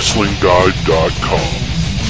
WrestlingGuide.com.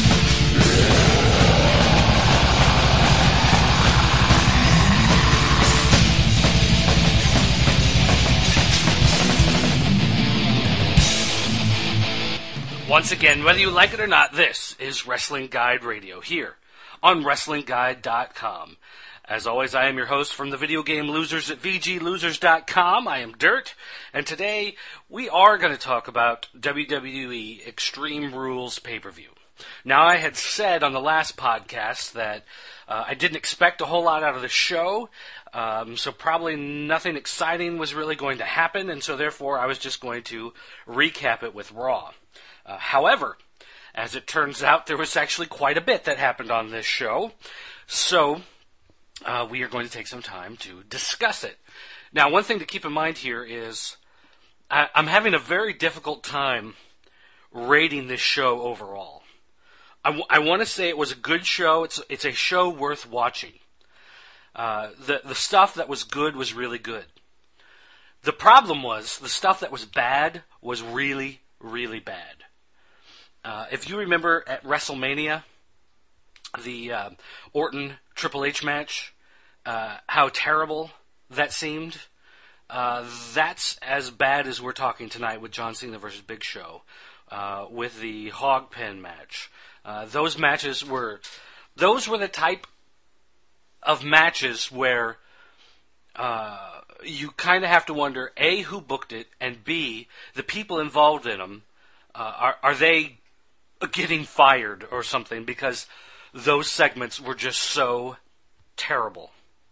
Once again, whether you like it or not, this is Wrestling Guide Radio here on WrestlingGuide.com. As always, I am your host from the video game losers at VGLosers.com. I am Dirt, and today we are going to talk about WWE Extreme Rules pay-per-view. Now, I had said on the last podcast that I didn't expect a whole lot out of the show, so probably nothing exciting was really going to happen, and so therefore I was just going to recap it with Raw. However, as it turns out, there was actually quite a bit that happened on this show, so we are going to take some time to discuss it. Now, one thing to keep in mind here is I'm having a very difficult time rating this show overall. I want to say it was a good show. It's a show worth watching. The stuff that was good was really good. The problem was the stuff that was bad was really, really bad. If you remember at WrestleMania, the Orton Triple H match, how terrible that seemed, that's as bad as we're talking tonight with John Cena versus Big Show, with the Hog Pen match. Those were the type of matches where you kind of have to wonder, A, who booked it, and B, the people involved in them, are they getting fired or something, because those segments were just so terrible.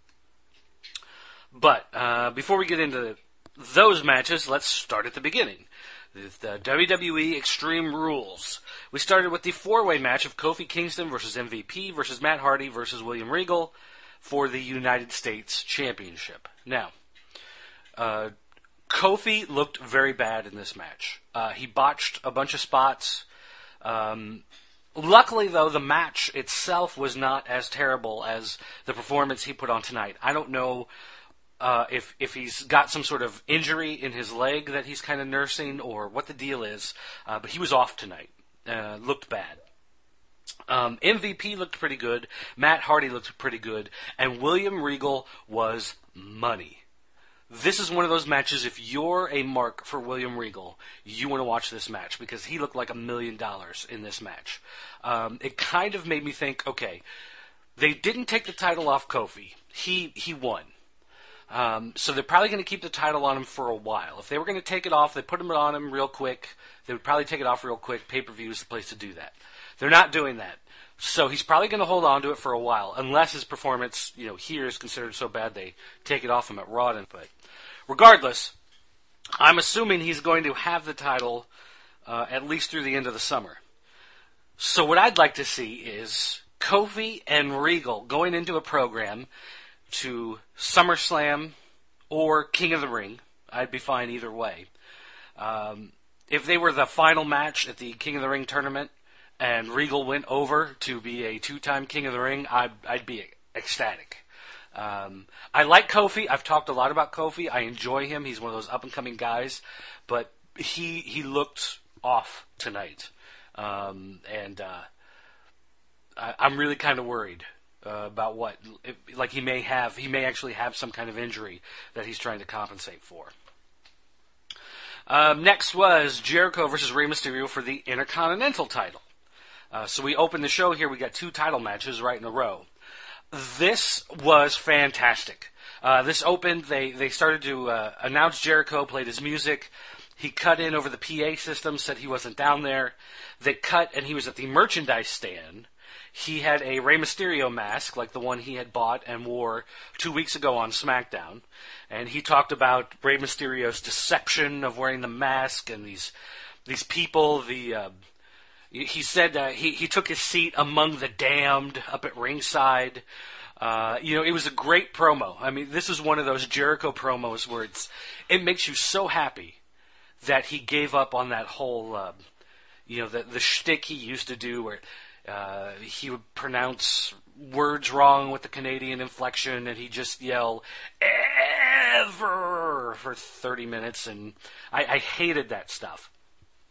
But before we get into those matches, let's start at the beginning. The WWE Extreme Rules. We started with the four-way match of Kofi Kingston versus MVP versus Matt Hardy versus William Regal for the United States Championship. Now, Kofi looked very bad in this match. He botched a bunch of spots. Luckily, though, the match itself was not as terrible as the performance he put on tonight. I don't know if he's got some sort of injury in his leg that he's kind of nursing or what the deal is, but he was off tonight. Looked bad. MVP looked pretty good. Matt Hardy looked pretty good. And William Regal was money. This is one of those matches, if you're a mark for William Regal, you want to watch this match, because he looked like $1 million in this match. It kind of made me think, okay, they didn't take the title off Kofi. He won. So they're probably going to keep the title on him for a while. If they were going to take it off, they put him on him real quick. They would probably take it off real quick. Pay-per-view is the place to do that. They're not doing that. So he's probably going to hold on to it for a while, unless his performance, here is considered so bad they take it off him at Raw. But regardless, I'm assuming he's going to have the title at least through the end of the summer. So what I'd like to see is Kofi and Regal going into a program to SummerSlam or King of the Ring. I'd be fine either way. If they were the final match at the King of the Ring tournament and Regal went over to be a two-time King of the Ring, I'd be ecstatic. I like Kofi. I've talked a lot about Kofi. I enjoy him. He's one of those up-and-coming guys. But he looked off tonight. I'm really kind of worried about what, he may actually have some kind of injury that he's trying to compensate for. Next was Jericho versus Rey Mysterio for the Intercontinental title. So we opened the show here. We got two title matches right in a row. This was fantastic. This opened, they started to announce Jericho, played his music. He cut in over the PA system, said he wasn't down there. They cut, and he was at the merchandise stand. He had a Rey Mysterio mask, like the one he had bought and wore 2 weeks ago on SmackDown. And he talked about Rey Mysterio's deception of wearing the mask and these people. He said he took his seat among the damned up at ringside. It was a great promo. I mean, this is one of those Jericho promos where it makes you so happy that he gave up on that whole, the shtick he used to do where he would pronounce words wrong with the Canadian inflection, and he'd just yell, "Ever!" for 30 minutes, and I hated that stuff.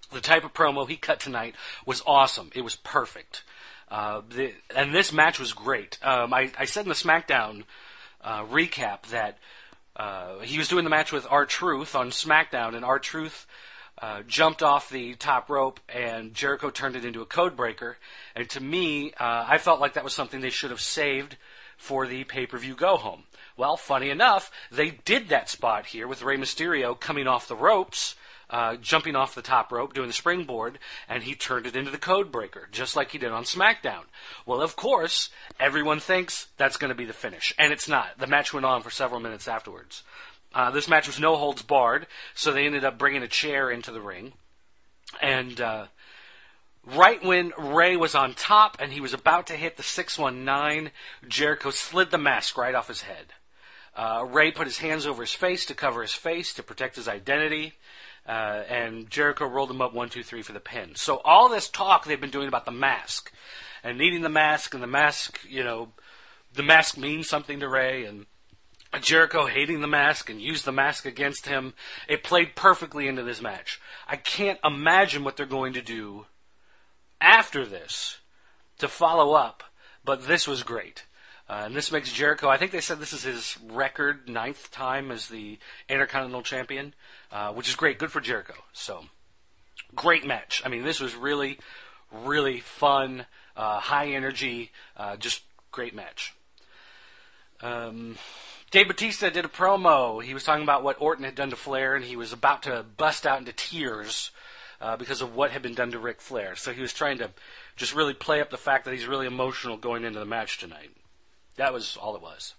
The type of promo he cut tonight was awesome. It was perfect. And this match was great. I said in the SmackDown recap that he was doing the match with R-Truth on SmackDown, and R-Truth jumped off the top rope, and Jericho turned it into a code breaker. And to me, I felt like that was something they should have saved for the pay-per-view go-home. Well, funny enough, they did that spot here with Rey Mysterio coming off the ropes, jumping off the top rope, doing the springboard, and he turned it into the code breaker, just like he did on SmackDown. Well, of course, everyone thinks that's going to be the finish, and it's not. The match went on for several minutes afterwards. This match was no holds barred, so they ended up bringing a chair into the ring. And right when Rey was on top and he was about to hit the 619, Jericho slid the mask right off his head. Rey put his hands over his face to cover his face to protect his identity. And Jericho rolled him up 1, 2, 3 for the pin. So all this talk they've been doing about the mask and needing the mask, and the mask, the mask means something to Rey, and Jericho hating the mask and used the mask against him. It played perfectly into this match. I can't imagine what they're going to do after this to follow up, but this was great. And this makes Jericho, I think they said this is his record 9th time as the Intercontinental Champion, which is great. Good for Jericho. So, great match. I mean, this was really, really fun, high energy, just great match. Dave Bautista did a promo. He was talking about what Orton had done to Flair, and he was about to bust out into tears because of what had been done to Ric Flair. So he was trying to just really play up the fact that he's really emotional going into the match tonight. That was all it was.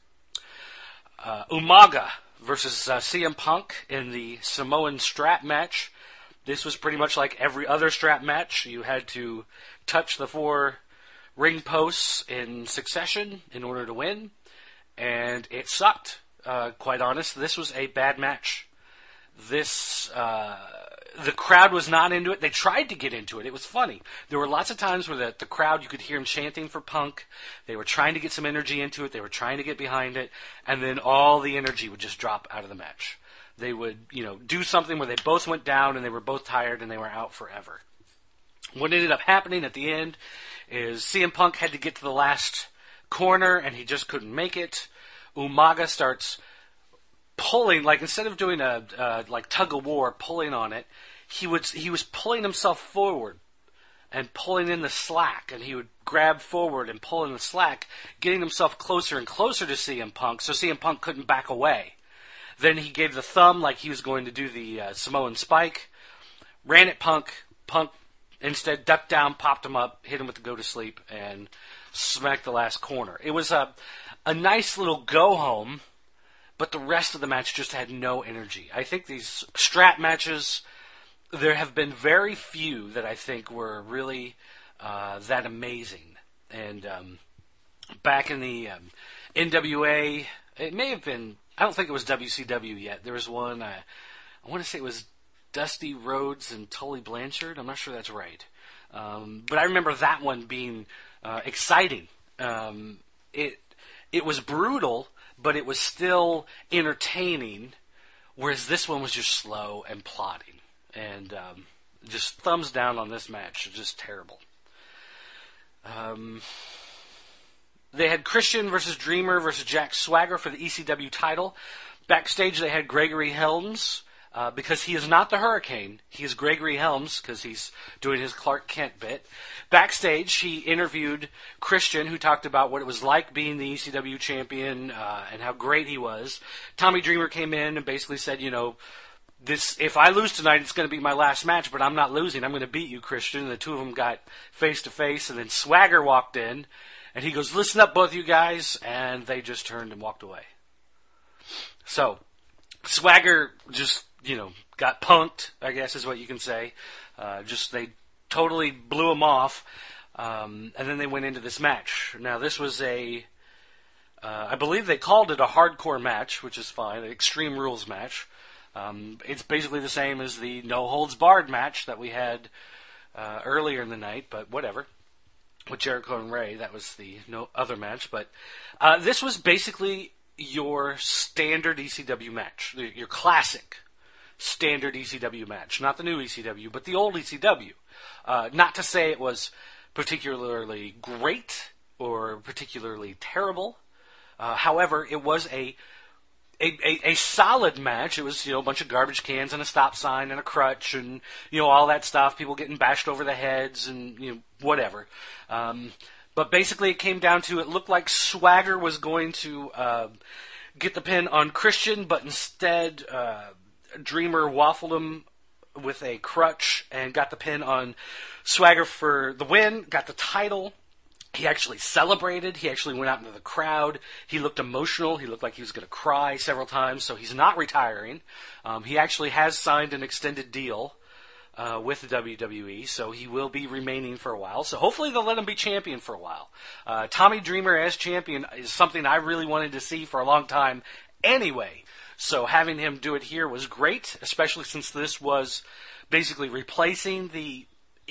Umaga versus CM Punk in the Samoan strap match. This was pretty much like every other strap match. You had to touch the 4 ring posts in succession in order to win. And it sucked, quite honest. This was a bad match. The crowd was not into it. They tried to get into it. It was funny. There were lots of times where the crowd, you could hear them chanting for Punk. They were trying to get some energy into it. They were trying to get behind it. And then all the energy would just drop out of the match. They would, do something where they both went down and they were both tired and they were out forever. What ended up happening at the end is CM Punk had to get to the last corner and he just couldn't make it. Umaga starts pulling, like instead of doing a tug of war, pulling on it, he was pulling himself forward and pulling in the slack, and he would grab forward and pull in the slack, getting himself closer and closer to CM Punk, so CM Punk couldn't back away. Then he gave the thumb like he was going to do the Samoan spike, ran at Punk. Punk instead ducked down, popped him up, hit him with the go to sleep, and smacked the last corner. It was a nice little go home, but the rest of the match just had no energy. I think these strap matches, there have been very few that I think were really that amazing. And back in the NWA, it may have been, I don't think it was WCW yet. There was one, I want to say it was Dusty Rhodes and Tully Blanchard. I'm not sure that's right. But I remember that one being exciting. It was brutal, but it was still entertaining, whereas this one was just slow and plodding. And just thumbs down on this match. Just terrible. They had Christian versus Dreamer versus Jack Swagger for the ECW title. Backstage they had Gregory Helms, because he is not the Hurricane. He is Gregory Helms because he's doing his Clark Kent bit. Backstage, he interviewed Christian, who talked about what it was like being the ECW champion and how great he was. Tommy Dreamer came in and basically said, if I lose tonight, it's going to be my last match, but I'm not losing. I'm going to beat you, Christian. And the two of them got face to face, and then Swagger walked in, and he goes, "Listen up, both you guys," and they just turned and walked away. So, Swagger just, got punked, I guess is what you can say. They totally blew him off, and then they went into this match. Now, this was I believe they called it a hardcore match, which is fine, an Extreme Rules match. It's basically the same as the No Holds Barred match that we had earlier in the night, but whatever. With Jericho and Rey, that was the no other match. But this was basically your standard ECW match, your classic standard ECW match. Not the new ECW, but the old ECW. Not to say it was particularly great or particularly terrible. However, it was a solid match. It was, a bunch of garbage cans and a stop sign and a crutch and, all that stuff. People getting bashed over the heads and, whatever. But basically it came down to, it looked like Swagger was going to get the pin on Christian, but instead Dreamer waffled him with a crutch and got the pin on Swagger for the win, got the title. He actually celebrated. He actually went out into the crowd. He looked emotional. He looked like he was going to cry several times, so he's not retiring. He actually has signed an extended deal with the WWE, so he will be remaining for a while. So hopefully they'll let him be champion for a while. Tommy Dreamer as champion is something I really wanted to see for a long time anyway. So having him do it here was great, especially since this was basically replacing the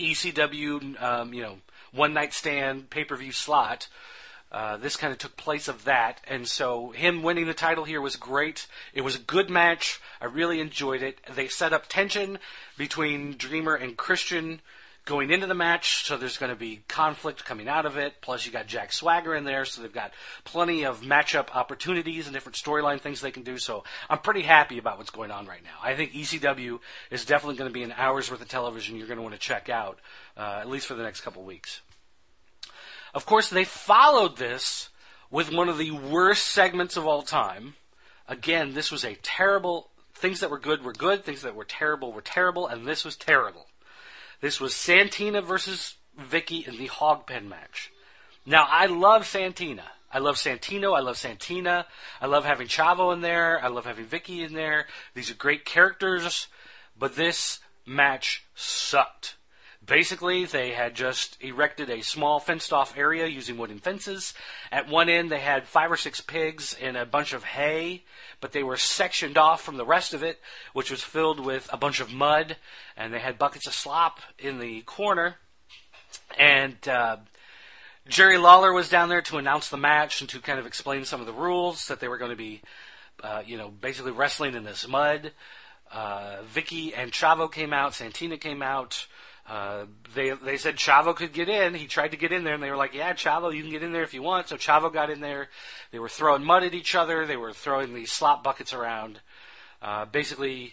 ECW, one night stand pay-per-view slot. This kind of took place of that, and so him winning the title here was great. It was a good match. I really enjoyed it. They set up tension between Dreamer and Christian going into the match, so there's going to be conflict coming out of it. Plus, you got Jack Swagger in there, so they've got plenty of matchup opportunities and different storyline things they can do. So I'm pretty happy about what's going on right now. I think ECW is definitely going to be an hour's worth of television you're going to want to check out, at least for the next couple weeks. Of course, they followed this with one of the worst segments of all time. Again, this was a terrible... Things that were good, things that were terrible, and this was terrible. This was Santina versus Vicky in the Hog Pen match. Now, I love Santina. I love Santino. I love Santina. I love having Chavo in there. I love having Vicky in there. These are great characters, but this match sucked. Basically, they had just erected a small fenced-off area using wooden fences. At one end, they had 5 or 6 pigs and a bunch of hay, but they were sectioned off from the rest of it, which was filled with a bunch of mud, and they had buckets of slop in the corner. And Jerry Lawler was down there to announce the match and to kind of explain some of the rules, that they were going to be, basically wrestling in this mud. Vicky and Chavo came out. Santina came out. They said Chavo could get in. He tried to get in there, and they were like, yeah, Chavo, you can get in there if you want. So Chavo got in there. They were throwing mud at each other. They were throwing these slop buckets around. Basically,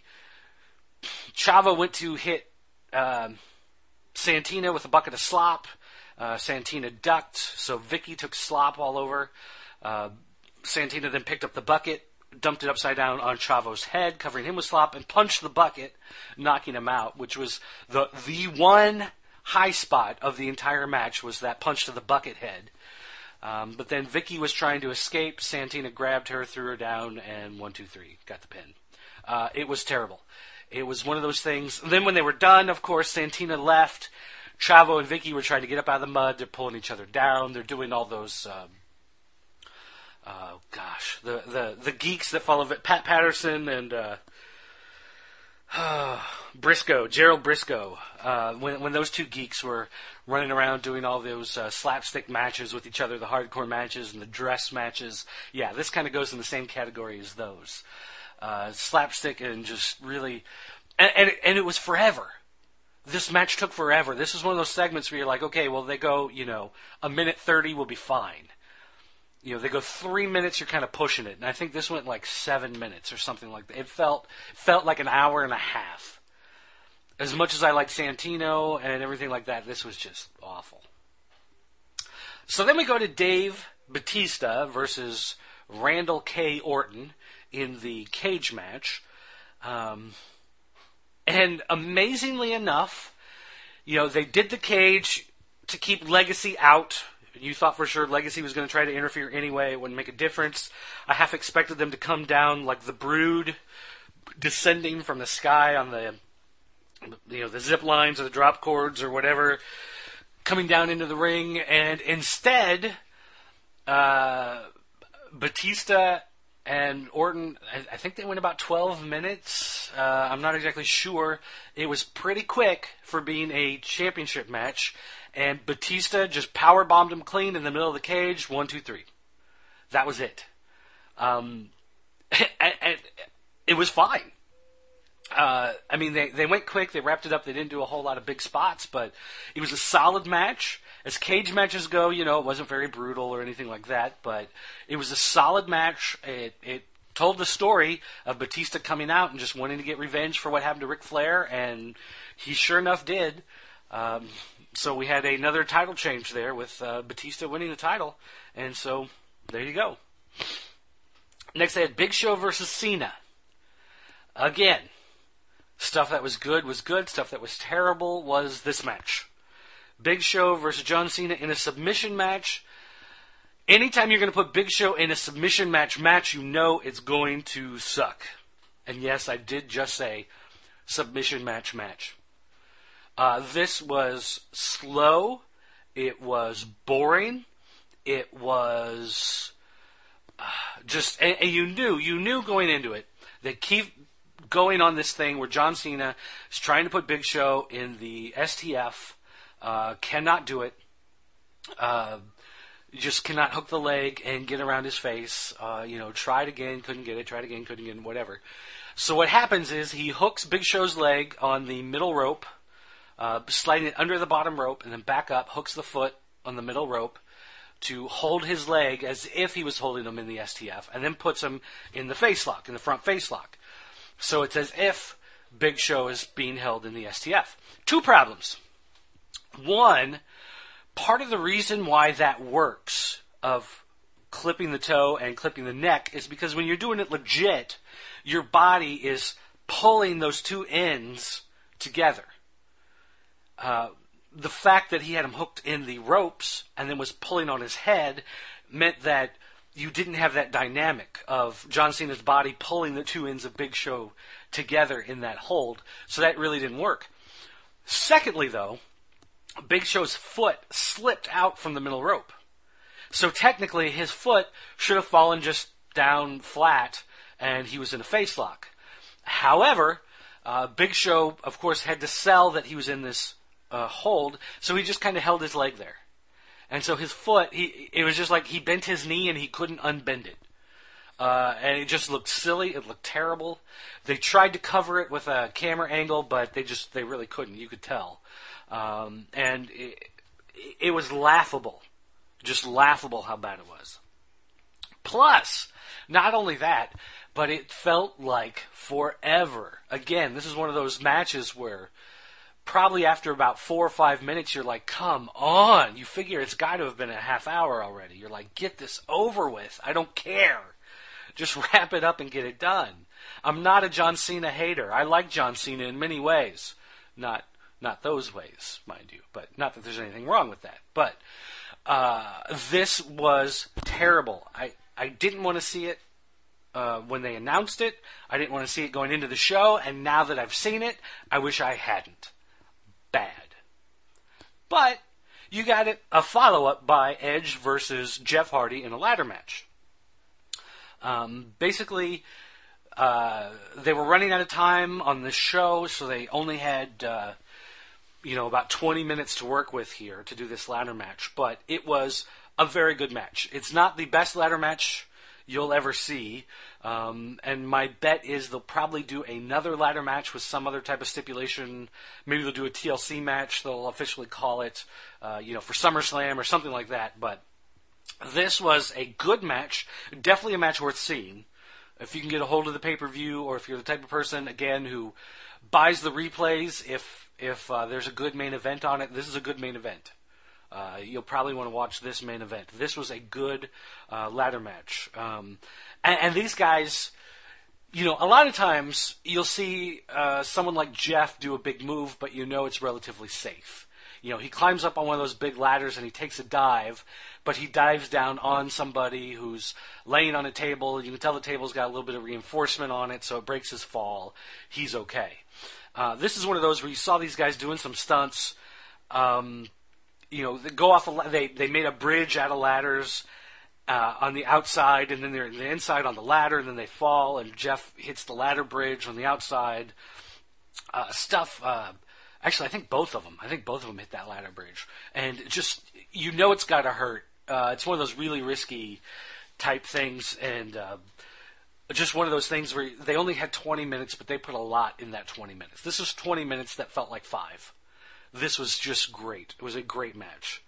Chavo went to hit Santina with a bucket of slop. Santina ducked, so Vicky took slop all over. Santina then picked up the bucket, dumped it upside down on Chavo's head, covering him with slop, and punched the bucket, knocking him out, which was the one high spot of the entire match, was that punch to the bucket head. But then Vicky was trying to escape. Santina grabbed her, threw her down, and 1, 2, 3, got the pin. It was terrible. It was one of those things. Then when they were done, of course, Santina left. Chavo and Vicky were trying to get up out of the mud. They're pulling each other down. They're doing all those... the geeks that follow it, Pat Patterson and Briscoe, Gerald Briscoe. When those two geeks were running around doing all those slapstick matches with each other, the hardcore matches and the dress matches, yeah, this kind of goes in the same category as those. Slapstick and just really, and it was forever. This match took forever. This was one of those segments where you're like, okay, well they go, a minute 30 will be fine. They go 3 minutes, you're kind of pushing it. And I think this went like 7 minutes or something like that. It felt like an hour and a half. As much as I like Santino and everything like that, this was just awful. So then we go to Dave Batista versus Randall K. Orton in the cage match. And amazingly enough, they did the cage to keep Legacy out. You thought for sure Legacy was going to try to interfere anyway. It wouldn't make a difference. I half expected them to come down like the Brood descending from the sky on the zip lines or the drop cords or whatever, coming down into the ring. And instead, Batista and Orton, I think they went about 12 minutes. I'm not exactly sure. It was pretty quick for being a championship match. And Batista just power bombed him clean in the middle of the cage. 1, 2, 3. That was it. And it was fine. I mean, they went quick. They wrapped it up. They didn't do a whole lot of big spots, but it was a solid match. As cage matches go, it wasn't very brutal or anything like that, but it was a solid match. It told the story of Batista coming out and just wanting to get revenge for what happened to Ric Flair, and he sure enough did. So we had another title change there with Batista winning the title, and so there you go. Next, they had Big Show versus Cena. Again, stuff that was good. Stuff that was terrible was this match. Big Show versus John Cena in a submission match. Anytime you're going to put Big Show in a submission match, it's going to suck. And yes, I did just say submission match. This was slow. It was boring. It was just, and you knew going into it, they keep going on this thing where John Cena is trying to put Big Show in the STF, cannot do it. Just cannot hook the leg and get around his face. Tried again, couldn't get it. Tried again, couldn't get it. Whatever. So what happens is he hooks Big Show's leg on the middle rope, sliding it under the bottom rope, and then back up, hooks the foot on the middle rope to hold his leg as if he was holding him in the STF, and then puts him in the face lock, in the front face lock. So it's as if Big Show is being held in the STF. Two problems. One, part of the reason why that works, of clipping the toe and clipping the neck, is because when you're doing it legit, your body is pulling those two ends together. The fact that he had him hooked in the ropes and then was pulling on his head meant that you didn't have that dynamic of John Cena's body pulling the two ends of Big Show together in that hold, so that really didn't work. Secondly, though, Big Show's foot slipped out from the middle rope. So technically, his foot should have fallen just down flat, and he was in a face lock. However, Big Show, of course, had to sell that he was in this hold, so he just kind of held his leg there. And so his foot, it was just like he bent his knee and he couldn't unbend it. And it just looked silly. It looked terrible. They tried to cover it with a camera angle, but they really couldn't. You could tell. And it was laughable. Just laughable how bad it was. Plus, not only that, but it felt like forever. Again, this is one of those matches where probably after about 4 or 5 minutes, you're like, come on. You figure it's got to have been a half hour already. You're like, get this over with. I don't care. Just wrap it up and get it done. I'm not a John Cena hater. I like John Cena in many ways. Not those ways, mind you. But not that there's anything wrong with that. But this was terrible. I didn't want to see it when they announced it. I didn't want to see it going into the show. And now that I've seen it, I wish I hadn't. Bad. But you got a follow-up by Edge versus Jeff Hardy in a ladder match. Basically, they were running out of time on the show, so they only had about 20 minutes to work with here to do this ladder match. But it was a very good match. It's not the best ladder match you'll ever see. And my bet is they'll probably do another ladder match with some other type of stipulation. Maybe they'll do a TLC match. They'll officially call it, for SummerSlam or something like that. But this was a good match. Definitely a match worth seeing. If you can get a hold of the pay-per-view, or if you're the type of person, again, who buys the replays, if there's a good main event on it, this is a good main event. You'll probably want to watch this main event. This was a good ladder match. And these guys, a lot of times you'll see someone like Jeff do a big move, but it's relatively safe. He climbs up on one of those big ladders and he takes a dive, but he dives down on somebody who's laying on a table. You can tell the table's got a little bit of reinforcement on it, so it breaks his fall. He's okay. This is one of those where you saw these guys doing some stunts. They go off. They made a bridge out of ladders on the outside, and then they're in the inside on the ladder, and then they fall, and Jeff hits the ladder bridge on the outside. Actually, I think both of them hit that ladder bridge, and just it's got to hurt. It's one of those really risky type things, and just one of those things where they only had 20 minutes, but they put a lot in that 20 minutes. This was 20 minutes that felt like 5. This was just great. It was a great match.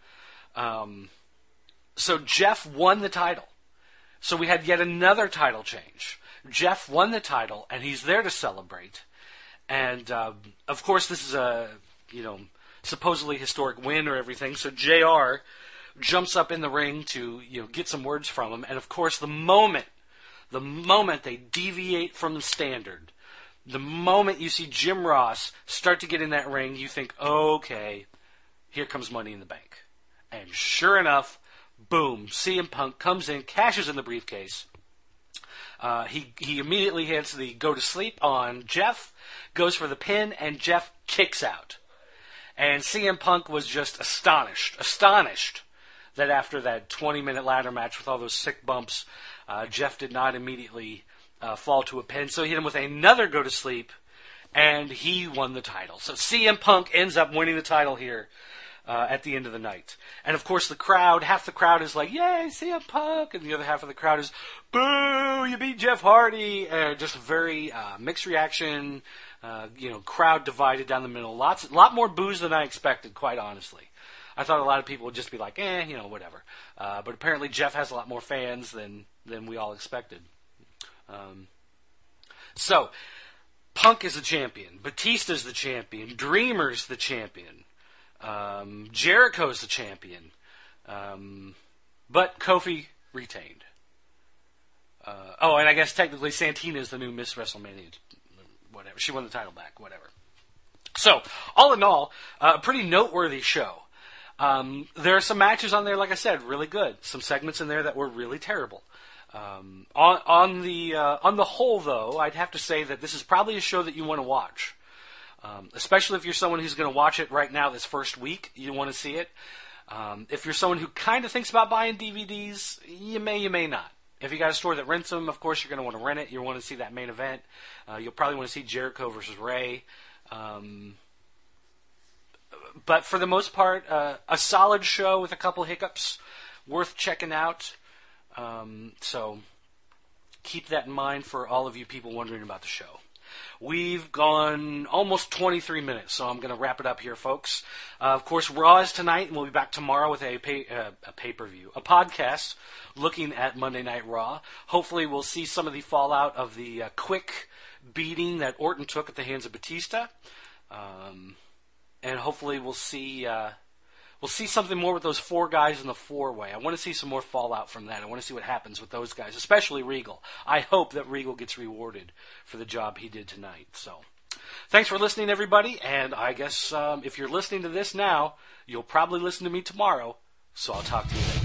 So Jeff won the title. So we had yet another title change. Jeff won the title, and he's there to celebrate. And, of course, this is a, supposedly historic win or everything. So JR jumps up in the ring to, get some words from him. And, of course, the moment they deviate from the standard, the moment you see Jim Ross start to get in that ring, you think, okay, here comes Money in the Bank. And sure enough, boom, CM Punk comes in, cashes in the briefcase. He immediately hits the go to sleep on Jeff, goes for the pin, and Jeff kicks out. And CM Punk was just astonished that after that 20-minute ladder match with all those sick bumps, Jeff did not immediately fall to a pin. So he hit him with another go to sleep, and he won the title. So CM Punk ends up winning the title here at the end of the night. And of course the crowd, half the crowd is like, yay, CM Punk, and the other half of the crowd is, boo, you beat Jeff Hardy. Just a very mixed reaction, crowd divided down the middle. A lot more boos than I expected, quite honestly. I thought a lot of people would just be like, whatever. But apparently Jeff has a lot more fans than we all expected. So, Punk is the champion. Batista's the champion. Dreamer's the champion. Jericho's the champion. But Kofi retained. And I guess technically Santina's the new Miss WrestleMania. Whatever. She won the title back. Whatever. So, all in all, a pretty noteworthy show. There are some matches on there, like I said, really good. Some segments in there that were really terrible. On the whole, though, I'd have to say that this is probably a show that you want to watch. Especially if you're someone who's going to watch it right now this first week, you want to see it. If you're someone who kind of thinks about buying DVDs, you may not. If you got a store that rents them, of course you're going to want to rent it. You want to see that main event. You'll probably want to see Jericho versus Ray. But for the most part, a solid show with a couple hiccups, worth checking out. So keep that in mind for all of you people wondering about the show. We've gone almost 23 minutes, so I'm going to wrap it up here, folks. Of course, Raw is tonight, and we'll be back tomorrow with a pay-per-view, a podcast looking at Monday Night Raw. Hopefully we'll see some of the fallout of the quick beating that Orton took at the hands of Batista. And hopefully we'll see something more with those 4 guys in the 4-way. I want to see some more fallout from that. I want to see what happens with those guys, especially Regal. I hope that Regal gets rewarded for the job he did tonight. So, thanks for listening, everybody. And I guess if you're listening to this now, you'll probably listen to me tomorrow. So I'll talk to you later.